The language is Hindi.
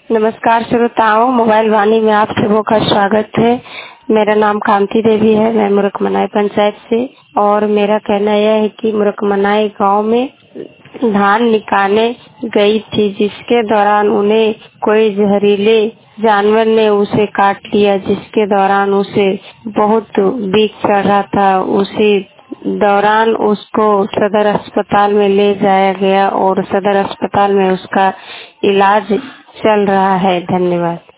नमस्कार श्रोताओं, मोबाइल वाणी में आप सबों का स्वागत है। मेरा नाम कांति देवी है। मैं मुरकमनाई पंचायत से और मेरा कहना यह है कि मुरकमनाई गांव में धान निकालने गई थी, जिसके दौरान उन्हें कोई जहरीले जानवर ने उसे काट लिया, जिसके दौरान उसे बहुत बीक चढ़ रहा था। उसी दौरान उसको सदर अस्पताल में ले जाया गया और सदर अस्पताल में उसका इलाज चल रहा है। धन्यवाद।